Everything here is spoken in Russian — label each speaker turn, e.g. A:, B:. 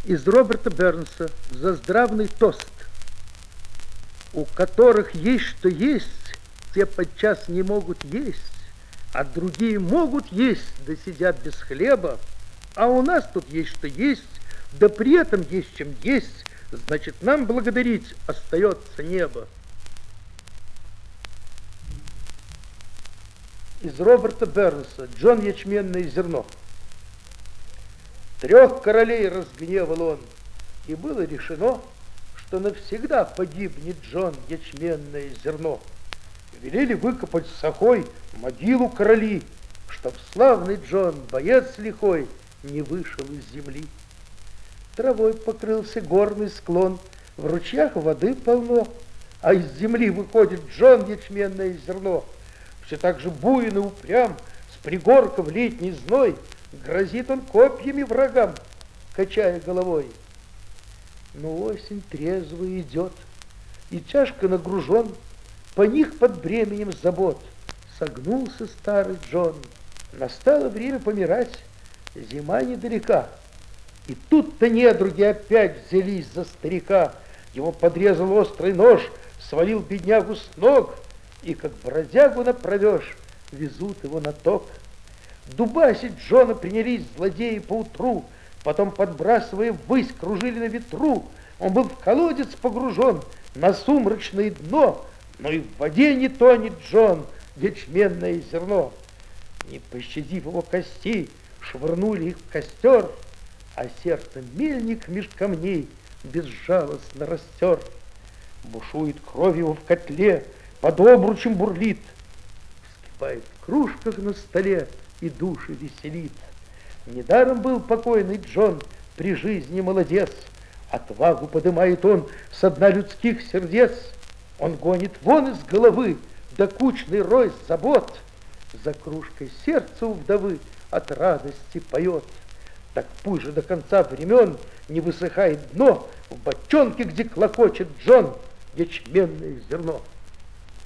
A: Из Роберта Бернса за здравный тост. У которых есть что есть, те подчас не могут есть, а другие могут есть, да сидят без хлеба. А у нас тут есть что есть, да при этом есть чем есть, значит, нам благодарить остается небо. Из Роберта Бернса «Джон ячменное зерно». 3 королей разгневал он, и было решено, что навсегда погибнет Джон ячменное зерно. Велели выкопать с сахой могилу короли, чтоб славный Джон, боец лихой, не вышел из земли. Травой покрылся горный склон, в ручьях воды полно, а из земли выходит Джон ячменное зерно. Все так же буйно и упрям, с пригорка в летний зной, грозит он копьями врагам, качая головой. Но осень трезво идет, и тяжко нагружен, по них под бременем забот. Согнулся старый Джон, настало время помирать, зима недалека. И тут-то недруги опять взялись за старика. Его подрезал острый нож, свалил беднягу с ног, и как бродягу направешь, везут его на ток. Дубасить Джона принялись злодеи поутру, потом, подбрасывая ввысь, кружили на ветру. Он был в колодец погружен, на сумрачное дно, но и в воде не тонет Джон, ячменное зерно. Не пощадив его костей, швырнули их в костер, а сердце мельник меж камней безжалостно растер. Бушует кровь его в котле, под обручем бурлит, вскипает в кружках на столе и души веселит. Недаром был покойный Джон при жизни молодец, отвагу подымает он со дна людских сердец. Он гонит вон из головы докучный рой забот, за кружкой сердце у вдовы от радости поет. Так пусть же до конца времен не высыхает дно в бочонке, где клокочет Джон ячменное зерно.